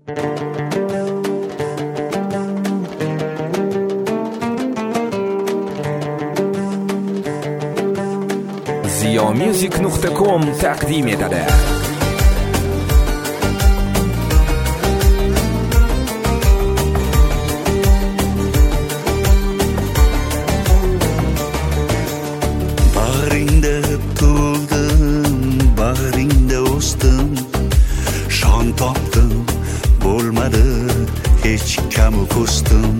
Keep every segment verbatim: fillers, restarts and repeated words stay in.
ziyomusic nuqta com taqdim etadi. Bag'ringda to'ldim, bag'ringda o'sdim, shon topdim, bo'lmadi hech kamu ko'stim.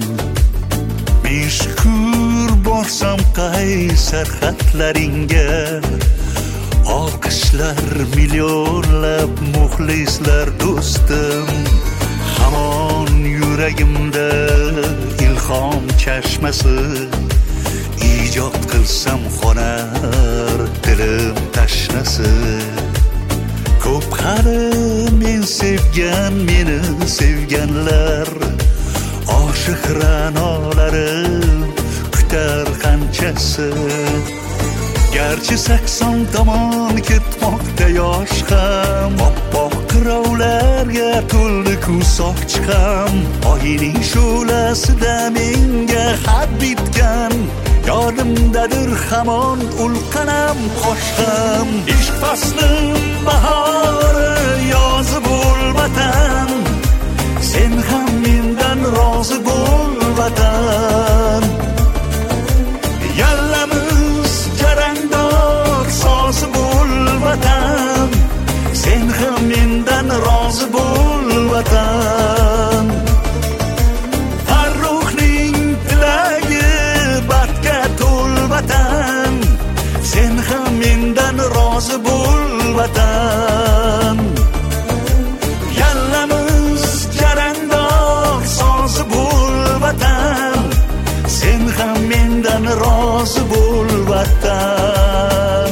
Mishkur borsam qay sarhadlaringga, olqishlar millionlab muxlislar do'stim. Hamon yuragimda ilhom chashmasi, ijod qilsam xonar dilim tashnasi. Ko'p hali men sevgan, meni sevganlar, oshiq ra'nolarim kutar qanchasi. Garchi sakson tomon ketmoqda yosh ham, oppoq qirovlarga to'ldi ku soch ham. Oyning shulasida menga xat bitgan, yodimdadir hamon ulqanam qosh ham. Ishq faslim bahori yozi bo'l vatan, sen ham mendan rozi bo'l vatan. Yallamiz jarangdor sozi bo'l vatan, sen ham mendan rozi bo'l vatan. Farruxning tilagi baxtga to'l vatan, sen ham mendan rozi bo'l vatan. Yallamiz jarangdor sozi bo'l vatan, sen ham mendan rozi bo'l vatan.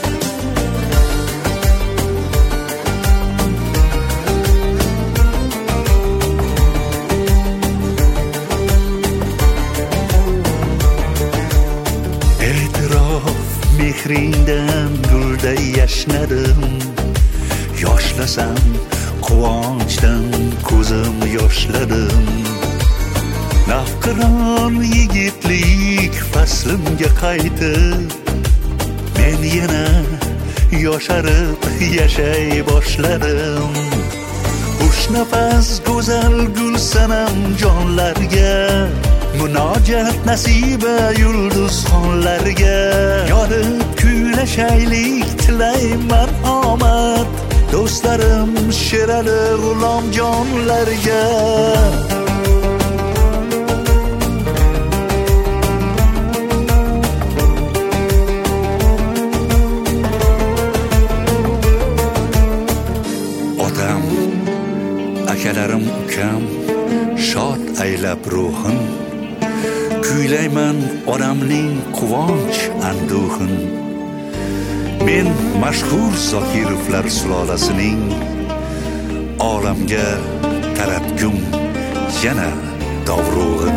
E'tirof mehringdan gulday yashnadim, yoshlasam quvonchdan ko'zim yoshladim. Nafqiron yigitlik faslimga qaytib, men yana yosharib yashay boshladim. Xush nafas go'zal gulsanam jonlarga, munojat nasiba yulduzxonlarga. Yonib kuylashaylik tilayman omad, do'stlarim Sherali G'ulomjonlarga. Otam, akalarim, ukam shod aylab ruhim, kuylayman onamning quvonch anduhin. Men mashhur Zokirovlar sulolasining olamga taratgum yana dovrug'in.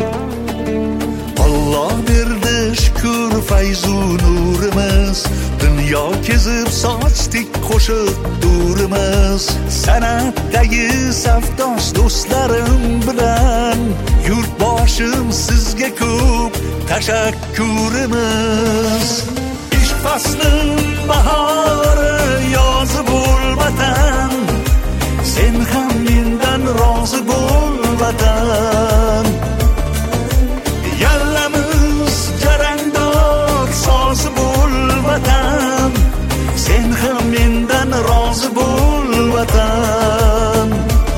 Alloh berdi shukr fayzu nurimiz, dunyo kezib sochdik qo'shiq durimiz. San'atdagi safdosh do'stlarim bilan yurtboshim sizga ko'p tashakkurimiz. Ishq faslim bahori yozi bo'l vatan, sen ham mendan rozi bo'l vatan. Yallamiz jarangdor sozi bo'l vatan, sen ham mendan rozi bo'l vatan.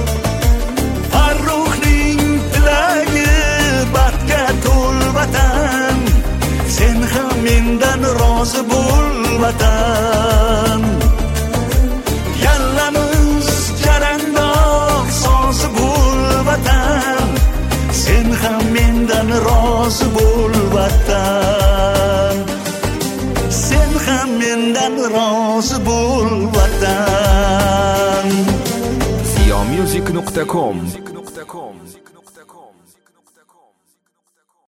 Farruxning tilagi baxtga to'l vatan, sen ham mendan rozi bo'l vatan. Yallamiz jarangdor sozi bo'l vatan, sen ham mendan rozi bo'l vatan. Sen ham mendan rozi bo'l vatan. ziyomusic nuqta com